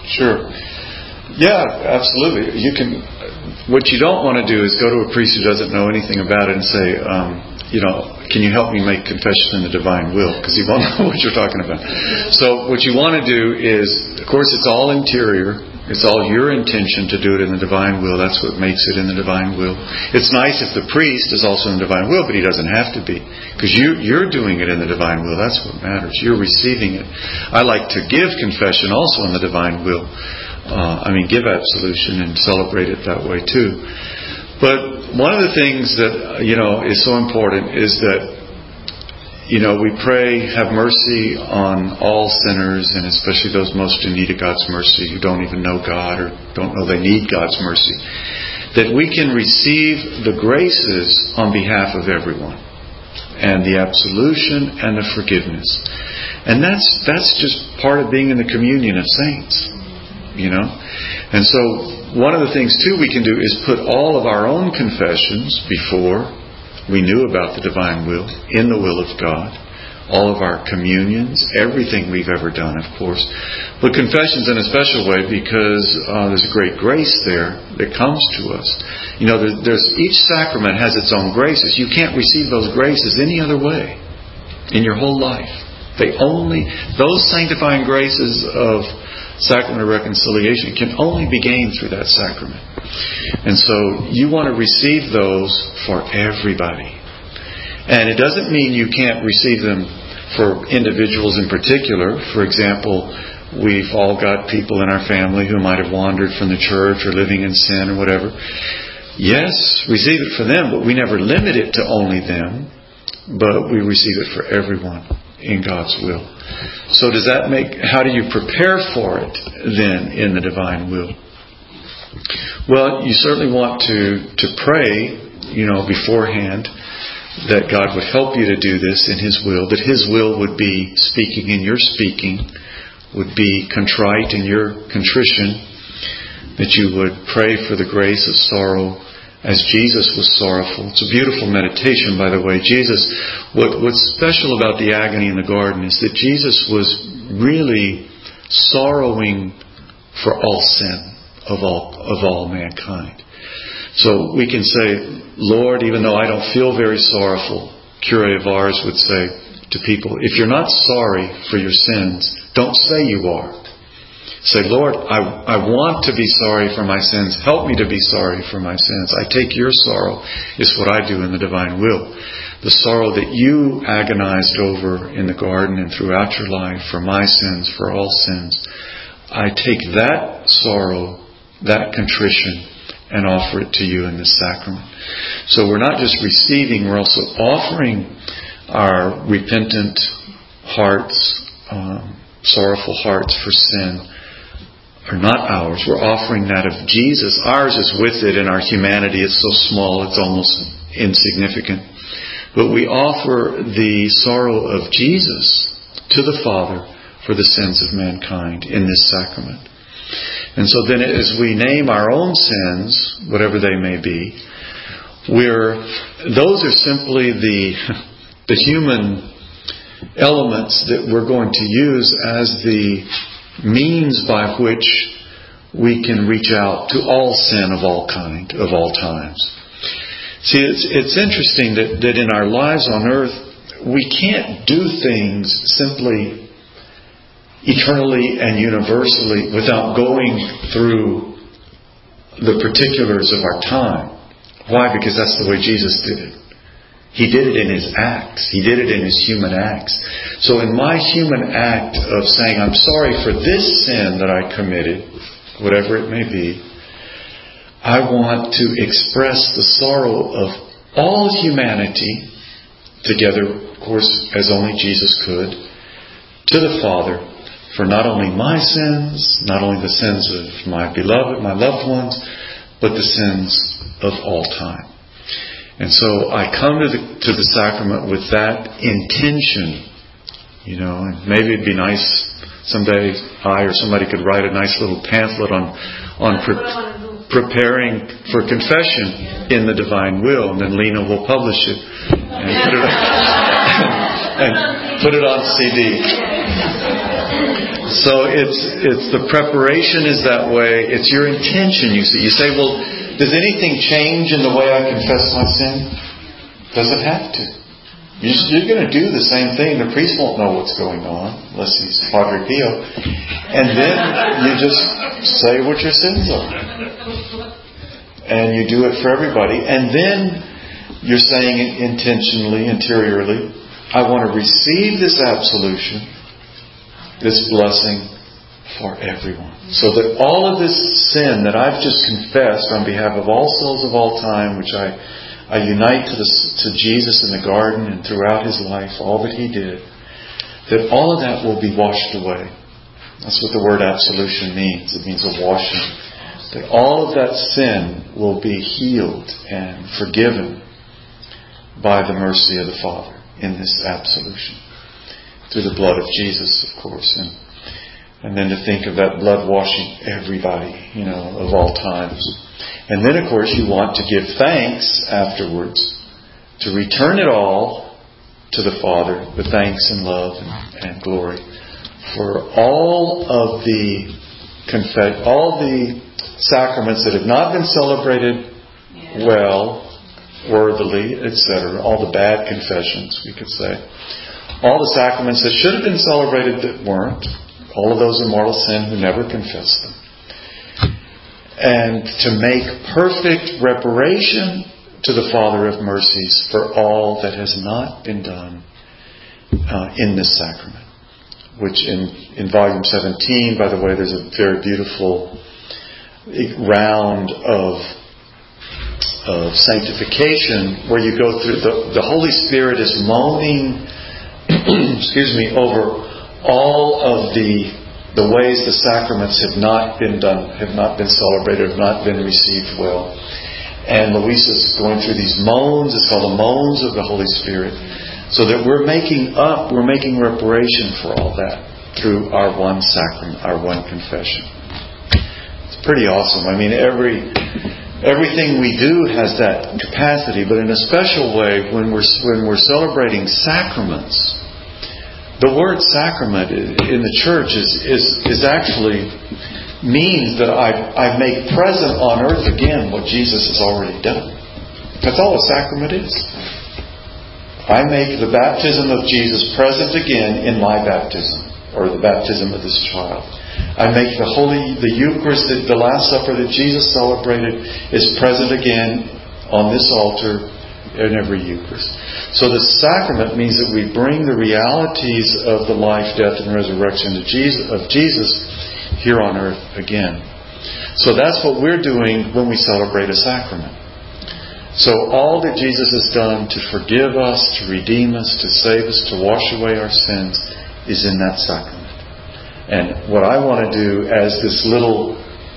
Sure. Yeah, absolutely. You can. What you don't want to do is go to a priest who doesn't know anything about it and say, can you help me make confession in the divine will? Because he won't know what you're talking about. So what you want to do is, of course, it's all interior. It's all your intention to do it in the divine will. That's what makes it in the divine will. It's nice if the priest is also in the divine will, but he doesn't have to be. Because you're doing it in the divine will. That's what matters. You're receiving it. I like to give confession also in the divine will. Give absolution and celebrate it that way too. But one of the things that, is so important is that, we pray, have mercy on all sinners, and especially those most in need of God's mercy, who don't even know God or don't know they need God's mercy. That we can receive the graces on behalf of everyone, and the absolution and the forgiveness. And that's just part of being in the communion of saints, And so one of the things too we can do is put all of our own confessions before we knew about the divine will, in the will of God. All of our communions, everything we've ever done, of course. But confessions in a special way because there's a great grace there that comes to us. There's each sacrament has its own graces. You can't receive those graces any other way in your whole life. Those sanctifying graces of Sacrament of Reconciliation can only be gained through that sacrament. And so you want to receive those for everybody. And it doesn't mean you can't receive them for individuals in particular. For example, we've all got people in our family who might have wandered from the church or living in sin or whatever. Yes, receive it for them, but we never limit it to only them. But we receive it for everyone in God's will. So how do you prepare for it then in the divine will? Well, you certainly want to pray, beforehand that God would help you to do this in His will, that His will would be speaking in your speaking, would be contrite in your contrition, that you would pray for the grace of sorrow as Jesus was sorrowful. It's a beautiful meditation, by the way. What's special about the agony in the garden is that Jesus was really sorrowing for all sin of all mankind. So we can say, Lord, even though I don't feel very sorrowful, Curé of Ars would say to people, if you're not sorry for your sins, don't say you are. Say, Lord, I want to be sorry for my sins. Help me to be sorry for my sins. I take your sorrow, is what I do in the divine will. The sorrow that you agonized over in the garden and throughout your life for my sins, for all sins. I take that sorrow, that contrition, and offer it to you in this sacrament. So we're not just receiving, we're also offering our repentant hearts, sorrowful hearts for sin. Are not ours. We're offering that of Jesus. Ours is with it in our humanity. It's so small, it's almost insignificant. But we offer the sorrow of Jesus to the Father for the sins of mankind in this sacrament. And so then as we name our own sins, whatever they may be, those are simply the human elements that we're going to use as the means by which we can reach out to all sin of all kind, of all times. See, it's interesting that in our lives on earth, we can't do things simply eternally and universally without going through the particulars of our time. Why? Because that's the way Jesus did it. He did it in His acts. He did it in His human acts. So in my human act of saying, I'm sorry for this sin that I committed, whatever it may be, I want to express the sorrow of all humanity, together, of course, as only Jesus could, to the Father, for not only my sins, not only the sins of my beloved, my loved ones, but the sins of all time. And so I come to the sacrament with that intention, and maybe it'd be nice someday I or somebody could write a nice little pamphlet on preparing for confession in the divine will, and then Lena will publish it and put it on CD. So it's the preparation is that way. It's your intention, you see. You say, well, does anything change in the way I confess my sin? Doesn't have to. You're going to do the same thing. The priest won't know what's going on unless he's Padre Pio. And then you just say what your sins are. And you do it for everybody. And then you're saying it intentionally, interiorly, I want to receive this absolution, this blessing for everyone. So that all of this sin that I've just confessed on behalf of all souls of all time, which I unite to Jesus in the garden and throughout His life, all that He did, that all of that will be washed away. That's what the word absolution means. It means a washing. That all of that sin will be healed and forgiven by the mercy of the Father in this absolution. Through the blood of Jesus, of course. And then to think of that blood washing everybody, of all times. And then, of course, you want to give thanks afterwards to return it all to the Father with thanks and love and glory for all the sacraments that have not been celebrated well, worthily, etc. All the bad confessions, we could say. All the sacraments that should have been celebrated that weren't. All of those in mortal sin who never confessed them. And to make perfect reparation to the Father of mercies for all that has not been done in this sacrament. Which in volume 17, by the way, there's a very beautiful round of sanctification where you go through the Holy Spirit is moaning over all of the ways the sacraments have not been done, have not been celebrated, have not been received well. And Luisa's going through these moans. It's called the moans of the Holy Spirit. So that we're making reparation for all that through our one sacrament, our one confession. It's pretty awesome. I mean, everything we do has that capacity, but in a special way, when we're celebrating sacraments, the word sacrament in the church is actually means that I make present on earth again what Jesus has already done. That's all a sacrament is. I make the baptism of Jesus present again in my baptism, or the baptism of this child. I make the Eucharist, the Last Supper that Jesus celebrated, is present again on this altar in every Eucharist. So the sacrament means that we bring the realities of the life, death, and resurrection of Jesus here on earth again. So that's what we're doing when we celebrate a sacrament. So all that Jesus has done to forgive us, to redeem us, to save us, to wash away our sins is in that sacrament. And what I want to do as this little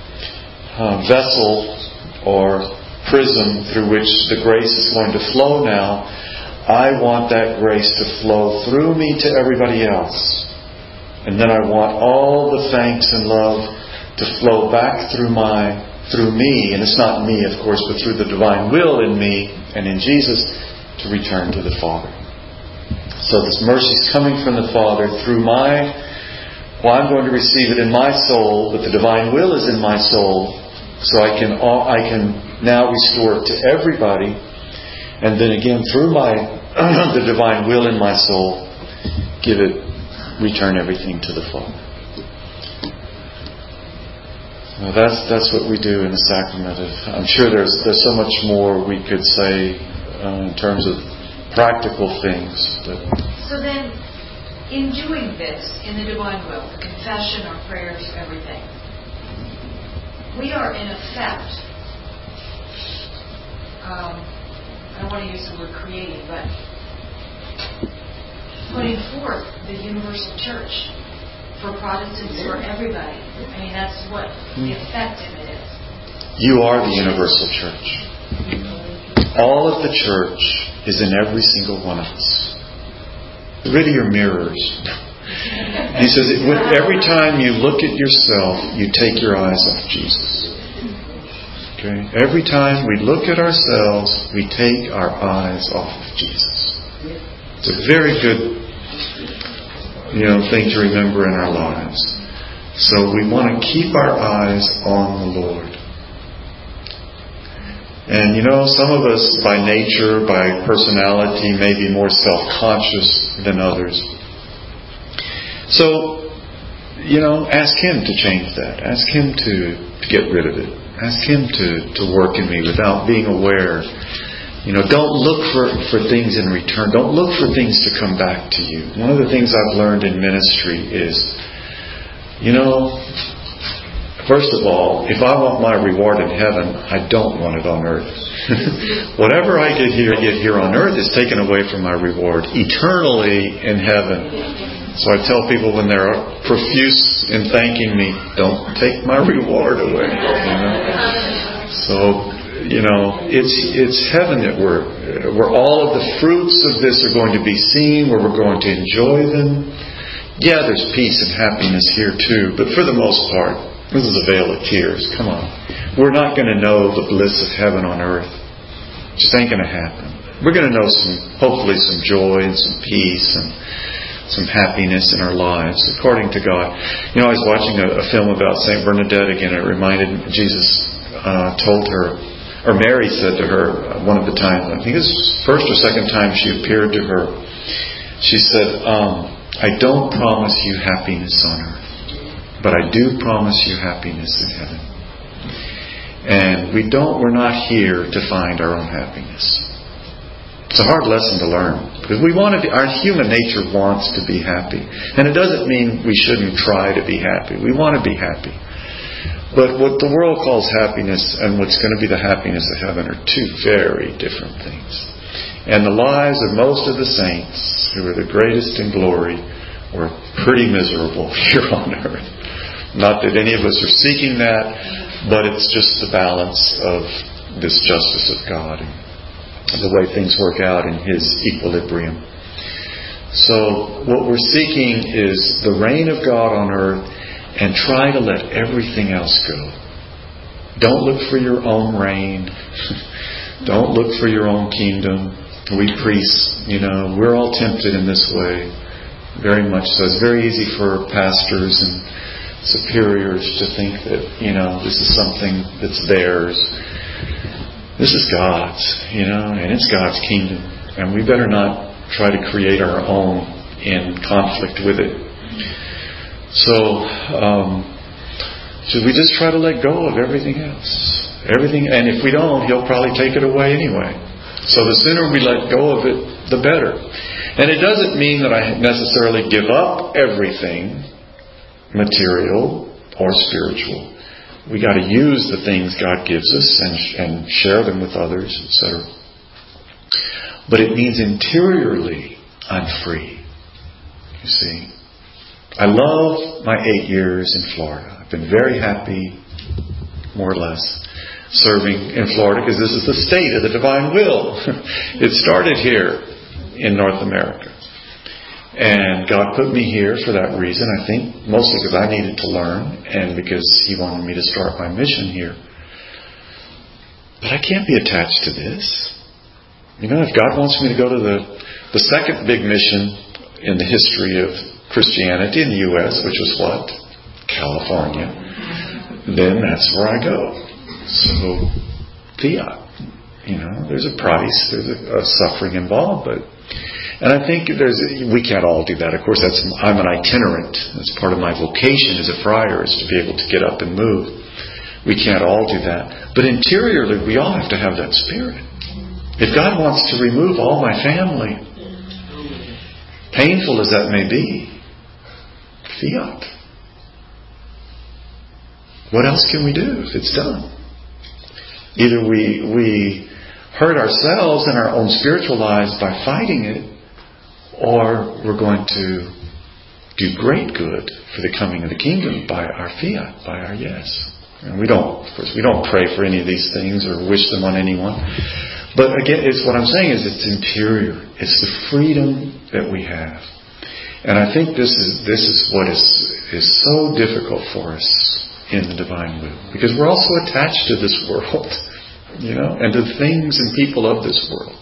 vessel or prism through which the grace is going to flow now, I want that grace to flow through me to everybody else. And then I want all the thanks and love to flow back through me, and it's not me, of course, but through the divine will in me and in Jesus to return to the Father. So this mercy is coming from the Father through I'm going to receive it in my soul, but the divine will is in my soul, so I can now restore it to everybody, and then again through the divine will in my soul, return everything to the Father. Well, that's what we do in the sacrament. I'm sure there's so much more we could say in terms of practical things. So then, in doing this, in the divine will, the confession, our prayers, everything, we are in effect, I don't want to use the word creating, but putting forth the universal church for Protestants, for everybody. I mean, that's what the effect of it is. You are the universal church. All of the church is in every single one of us. Get rid of your mirrors. He says, every time you look at yourself, you take your eyes off Jesus. Okay? Every time we look at ourselves, we take our eyes off of Jesus. It's a very good thing to remember in our lives. So we want to keep our eyes on the Lord. And some of us by nature, by personality, may be more self-conscious than others. So, ask Him to change that. Ask Him to get rid of it. Ask Him to work in me without being aware. Don't look for things in return. Don't look for things to come back to you. One of the things I've learned in ministry is, first of all, if I want my reward in heaven, I don't want it on earth. Whatever I get here on earth is taken away from my reward eternally in heaven. So I tell people when they're profuse in thanking me, don't take my reward away. So, it's heaven that where all of the fruits of this are going to be seen, where we're going to enjoy them. Yeah, there's peace and happiness here too, but for the most part, this is a vale of tears. Come on. We're not going to know the bliss of heaven on earth. It just ain't going to happen. We're going to know hopefully some joy and some peace and some happiness in our lives, according to God. I was watching a film about St. Bernadette again. It reminded me, Jesus told her, or Mary said to her one of the times, I think it was first or second time she appeared to her, she said, I don't promise you happiness on earth, but I do promise you happiness in heaven. And we're not here to find our own happiness. It's a hard lesson to learn, because our human nature wants to be happy. And it doesn't mean we shouldn't try to be happy. We want to be happy. But what the world calls happiness and what's going to be the happiness of heaven are two very different things. And the lives of most of the saints, who are the greatest in glory, were pretty miserable here on earth. Not that any of us are seeking that, but it's just the balance of this justice of God and the way things work out in His equilibrium. So what we're seeking is the reign of God on earth, and try to let everything else go. Don't look for your own reign. Don't look for your own kingdom. We priests, we're all tempted in this way. Very much so. It's very easy for pastors and superiors to think that, this is something that's theirs. This is God's, and it's God's kingdom. And we better not try to create our own in conflict with it. So, should we just try to let go of everything else? Everything, and if we don't, He'll probably take it away anyway. So the sooner we let go of it, the better. And it doesn't mean that I necessarily give up everything, material or spiritual. We got to use the things God gives us and share them with others, etc. But it means interiorly I'm free. You see, I love my 8 years in Florida. I've been very happy, more or less, serving in Florida, because this is the state of the divine will. It started here in North America. And God put me here for that reason, I think, mostly because I needed to learn and because He wanted me to start my mission here. But I can't be attached to this. If God wants me to go to the second big mission in the history of Christianity in the U.S., which was what? California. Then that's where I go. So, fiat. There's a price, there's a suffering involved, and I think we can't all do that. Of course, I'm an itinerant. That's part of my vocation as a friar, is to be able to get up and move. We can't all do that. But interiorly, we all have to have that spirit. If God wants to remove all my family, painful as that may be, fiat. What else can we do if it's done? Either we hurt ourselves in our own spiritual lives by fighting it, or we're going to do great good for the coming of the kingdom by our fiat, by our yes. And we don't pray for any of these things or wish them on anyone. But again, it's what I'm saying is it's interior. It's the freedom that we have. And I think this is what is so difficult for us in the divine will, because we're also attached to this world, and to things and people of this world.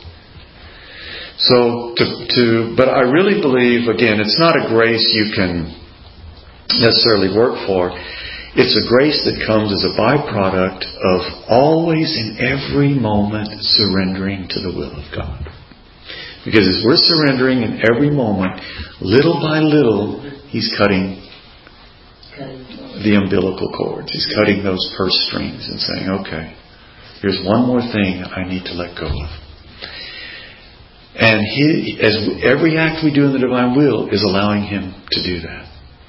So but I really believe, again, it's not a grace you can necessarily work for. It's a grace that comes as a byproduct of always in every moment surrendering to the will of God. Because as we're surrendering in every moment, little by little, He's cutting the umbilical cords. He's cutting those purse strings and saying, okay, here's one more thing I need to let go of. And every act we do in the divine will is allowing Him to do that.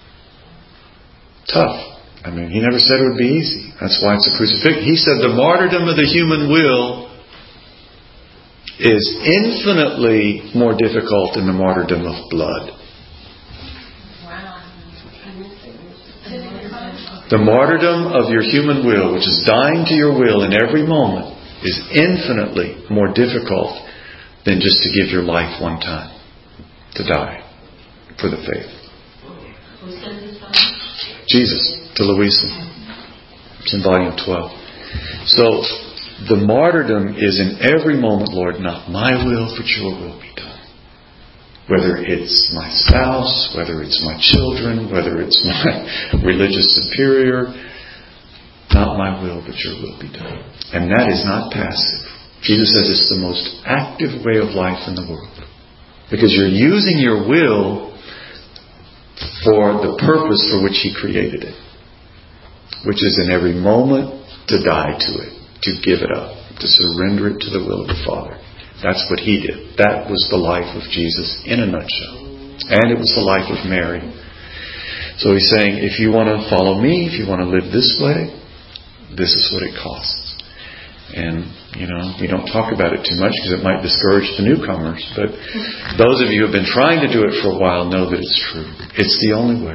Tough. I mean, He never said it would be easy. That's why it's a crucifixion. He said the martyrdom of the human will is infinitely more difficult than the martyrdom of blood. Wow. The martyrdom of your human will, which is dying to your will in every moment, is infinitely more difficult than just to give your life one time to die for the faith. Who said this on? Jesus, to Louisa. It's in volume 12. So, the martyrdom is in every moment, Lord, not my will, but your will be done. Whether it's my spouse, whether it's my children, whether it's my religious superior, not my will, but your will be done. And that is not passive. Jesus says it's the most active way of life in the world. Because you're using your will for the purpose for which He created it. Which is in every moment to die to it, to give it up, to surrender it to the will of the Father. That's what He did. That was the life of Jesus in a nutshell. And it was the life of Mary. So He's saying, if you want to follow me, if you want to live this way, this is what it costs. And, we don't talk about it too much because it might discourage the newcomers. But those of you who have been trying to do it for a while know that it's true. It's the only way.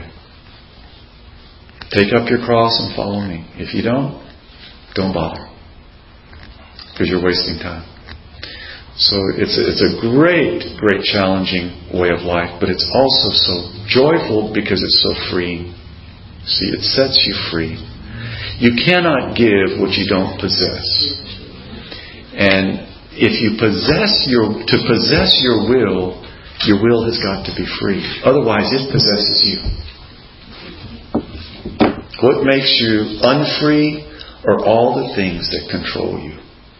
Take up your cross and follow me. If you don't bother. Because you're wasting time. So it's a great, great challenging way of life. But it's also so joyful because it's so freeing. See, it sets you free. You cannot give what you don't possess. And if you possess your will has got to be free. Otherwise it possesses you. What makes you unfree are all the things that control you.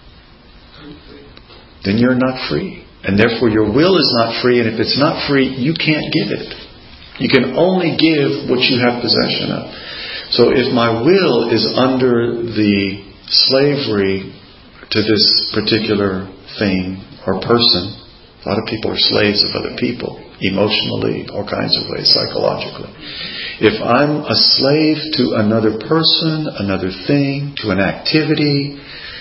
Then you're not free. And therefore your will is not free. And if it's not free, you can't give it. You can only give what you have possession of. So if my will is under the slavery to this particular thing or person, a lot of people are slaves of other people, emotionally, all kinds of ways, psychologically. If I'm a slave to another person, another thing, to an activity,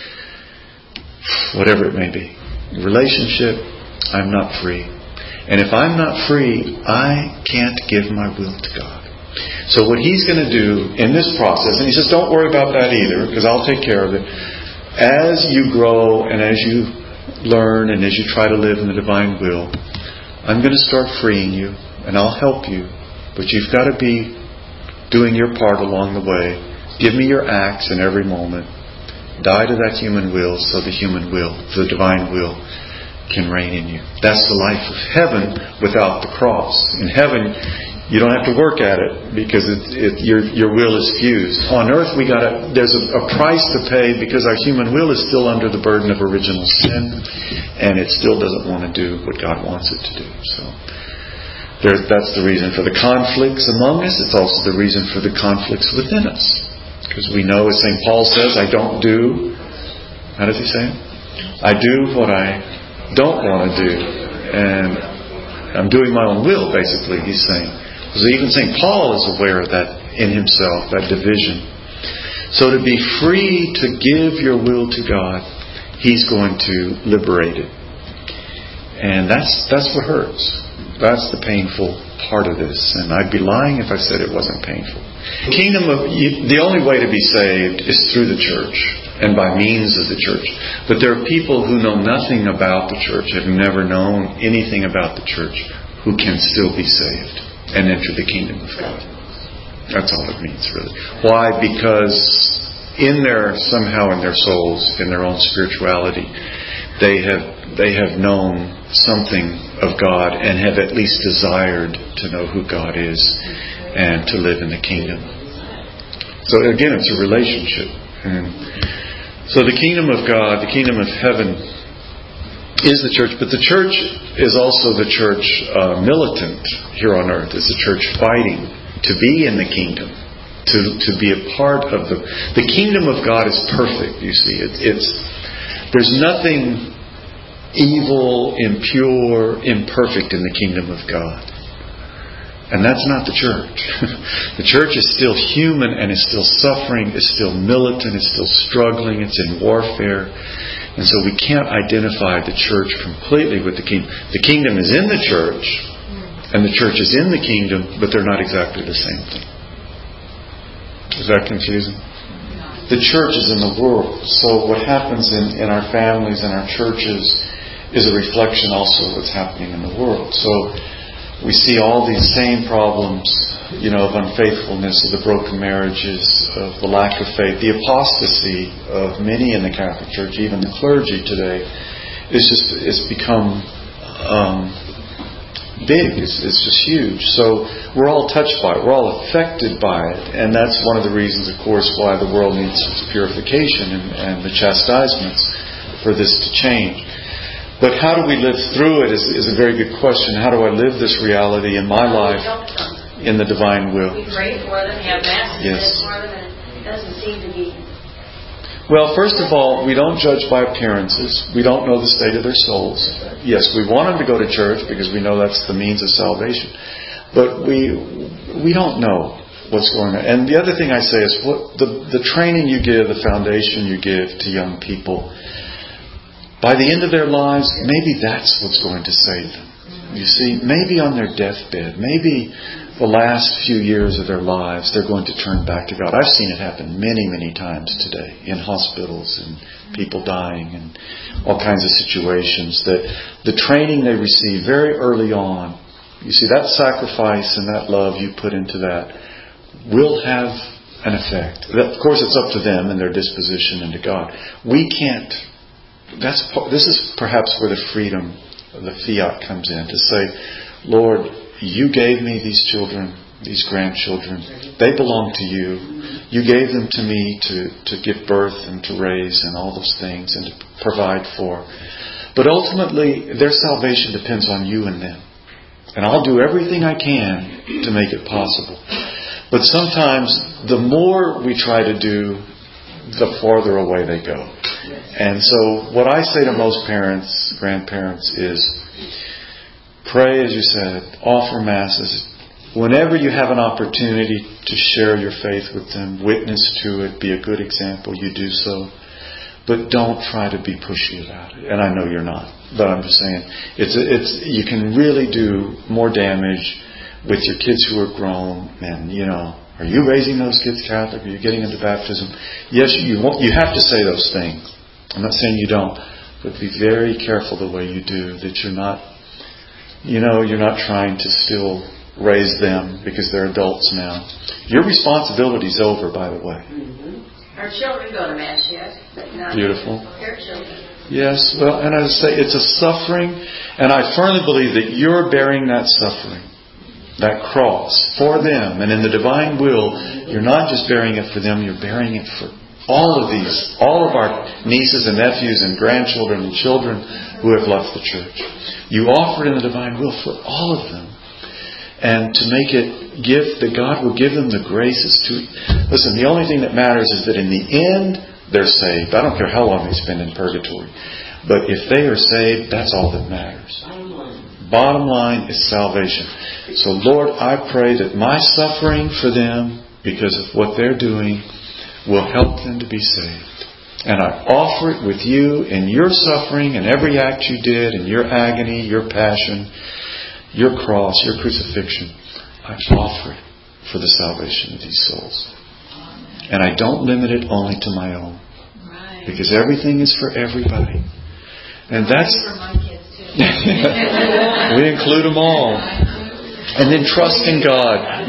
whatever it may be, relationship, I'm not free. And if I'm not free, I can't give my will to God. So what He's going to do in this process, and He says, don't worry about that either, because I'll take care of it. As you grow and as you learn and as you try to live in the divine will, I'm going to start freeing you and I'll help you. But you've got to be doing your part along the way. Give me your acts in every moment. Die to that human will so the human will, the divine will, can reign in you. That's the life of heaven without the cross. In heaven, you don't have to work at it because your will is fused. On earth, there's a price to pay because our human will is still under the burden of original sin, and it still doesn't want to do what God wants it to do. So that's the reason for the conflicts among us. It's also the reason for the conflicts within us, because we know, as St. Paul says, I don't do. How does he say it? I do what I don't want to do, and I'm doing my own will. Basically, he's saying. So even St. Paul is aware of that in himself, that division. So to be free to give your will to God, He's going to liberate it. And that's what hurts. That's the painful part of this. And I'd be lying if I said it wasn't painful. The only way to be saved is through the church and by means of the church. But there are people who know nothing about the church, have never known anything about the church, who can still be saved and enter the kingdom of God. That's all it means, really. Why? Because somehow in their souls, in their own spirituality, they have known something of God and have at least desired to know who God is. and to live in the kingdom. So again, it's a relationship. And so the kingdom of God, the kingdom of heaven is the church, but the church is also the church militant here on earth. It's the church fighting to be in the kingdom, to be a part of the kingdom of God is perfect. You see, there's nothing evil, impure, imperfect in the kingdom of God. And that's not the church. The church is still human and is still suffering, is still militant, is still struggling, it's in warfare. And so we can't identify the church completely with the kingdom. The kingdom is in the church, and the church is in the kingdom, but they're not exactly the same thing. Is that confusing? The church is in the world. So what happens in our families and our churches is a reflection also of what's happening in the world. So we see all these same problems, of unfaithfulness, of the broken marriages, of the lack of faith, the apostasy of many in the Catholic Church, even the clergy today, it's become big. It's just huge. So we're all touched by it. We're all affected by it. And that's one of the reasons, of course, why the world needs purification and the chastisements for this to change. But how do we live through it is a very good question. How do I live this reality in my life in the divine will? We pray for them, have masses for them, and it doesn't seem to be... Well, first of all, we don't judge by appearances. We don't know the state of their souls. Yes, we want them to go to church because we know that's the means of salvation. But we don't know what's going on. And the other thing I say is the training you give, the foundation you give to young people, by the end of their lives, maybe that's what's going to save them. You see, maybe on their deathbed, maybe the last few years of their lives, they're going to turn back to God. I've seen it happen many, many times today in hospitals and people dying and all kinds of situations. That the training they receive very early on, you see, that sacrifice and that love you put into that will have an effect. Of course, it's up to them and their disposition and to God. We can't. This is perhaps where the freedom of the fiat comes in, to say, Lord, you gave me these children, these grandchildren. They belong to you. You gave them to me to give birth and to raise and all those things and to provide for. But ultimately, their salvation depends on you and them. And I'll do everything I can to make it possible. But sometimes, the more we try to do, the farther away they go. And so what I say to most parents, grandparents, is pray, as you said, offer masses. Whenever you have an opportunity to share your faith with them, witness to it, be a good example, you do so. But don't try to be pushy about it. And I know you're not. But I'm just saying, you can really do more damage with your kids who are grown and, are you raising those kids Catholic? Are you getting into baptism? Yes, you have to say those things. I'm not saying you don't, but be very careful the way you do, that you're not trying to still raise them because they're adults now. Your responsibility's over, by the way. Mm-hmm. Our children go to Mass, yes, but not beautiful. Their children. Yes, well, and as I say, it's a suffering, and I firmly believe that you're bearing that suffering, that cross, for them. And in the divine will, you're not just bearing it for them, you're bearing it for all of our nieces and nephews and grandchildren and children who have left the church. You offer it in the divine will for all of them. And to make it that God will give them the graces to... Listen, the only thing that matters is that in the end, they're saved. I don't care how long they spend in purgatory. But if they are saved, that's all that matters. Bottom line is salvation. So Lord, I pray that my suffering for them, because of what they're doing, will help them to be saved. And I offer it with you in your suffering and every act you did and your agony, your passion, your cross, your crucifixion. I offer it for the salvation of these souls. And I don't limit it only to my own. Because everything is for everybody. And that's... for my kids too. We include them all. And then trust in God.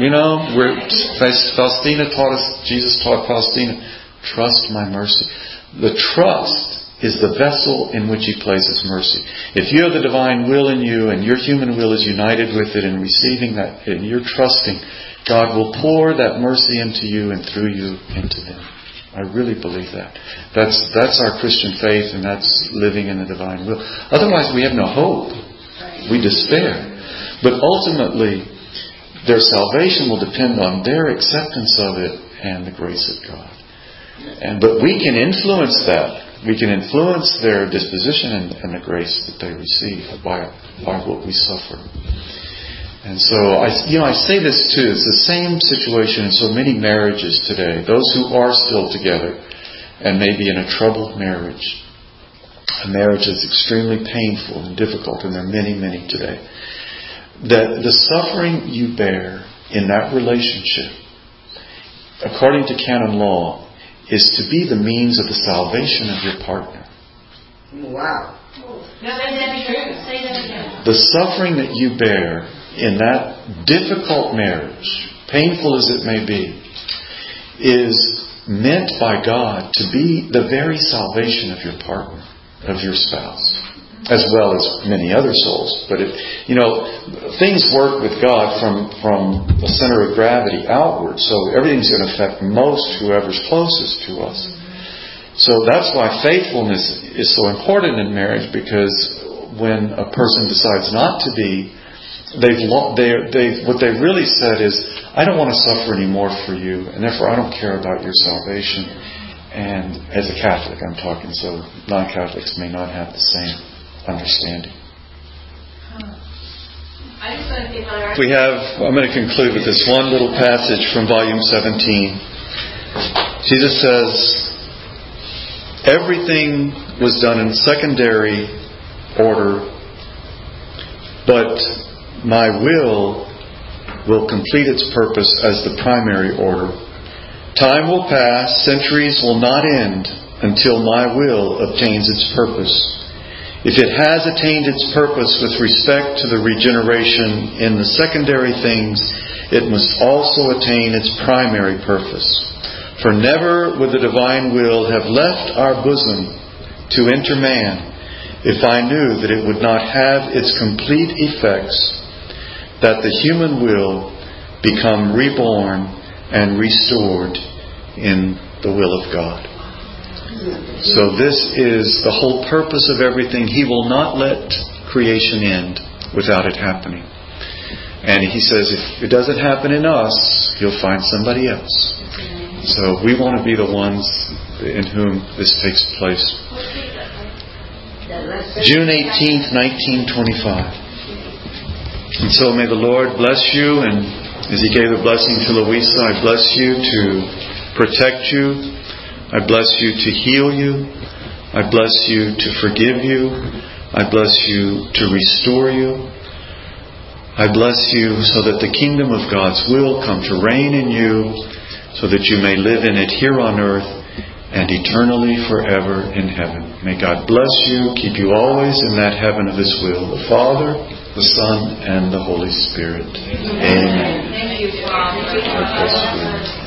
Faustina taught us, Jesus taught Faustina, trust my mercy. The trust is the vessel in which He places mercy. If you have the divine will in you and your human will is united with it and receiving that and you're trusting, God will pour that mercy into you and through you into them. I really believe that. That's our Christian faith, and that's living in the divine will. Otherwise, we have no hope. We despair. But ultimately, their salvation will depend on their acceptance of it and the grace of God. But we can influence that. We can influence their disposition and the grace that they receive by what we suffer. And so, I say this too. It's the same situation in so many marriages today. Those who are still together and maybe in a troubled marriage. A marriage that's extremely painful and difficult, and there are many, many today. That the suffering you bear in that relationship, according to canon law, is to be the means of the salvation of your partner. Wow. Say that again. The suffering that you bear in that difficult marriage, painful as it may be, is meant by God to be the very salvation of your partner, of your spouse, as well as many other souls. But things work with God from the center of gravity outward, so everything's going to affect whoever's closest to us. So that's why faithfulness is so important in marriage, because when a person decides not to be, what they've really said is, I don't want to suffer anymore for you, and therefore I don't care about your salvation. And as a Catholic I'm talking, so non-Catholics may not have the same understanding. I'm going to conclude with this one little passage from volume 17. Jesus says, everything was done in secondary order, but my will complete its purpose as the primary order. Time will pass, centuries will not end until my will obtains its purpose. If it has attained its purpose with respect to the regeneration in the secondary things, it must also attain its primary purpose. For never would the divine will have left our bosom to enter man if I knew that it would not have its complete effects, that the human will become reborn and restored in the will of God. So this is the whole purpose of everything. He will not let creation end without it happening. And He says if it doesn't happen in us, He'll find somebody else. So we want to be the ones in whom this takes place. June 18th, 1925. And so may the Lord bless you, and as He gave the blessing to Louisa, I bless you to protect you. I bless you to heal you. I bless you to forgive you. I bless you to restore you. I bless you so that the kingdom of God's will come to reign in you, so that you may live in it here on earth and eternally forever in heaven. May God bless you, keep you always in that heaven of His will, the Father, the Son, and the Holy Spirit. Amen. Thank you, Father. God bless you.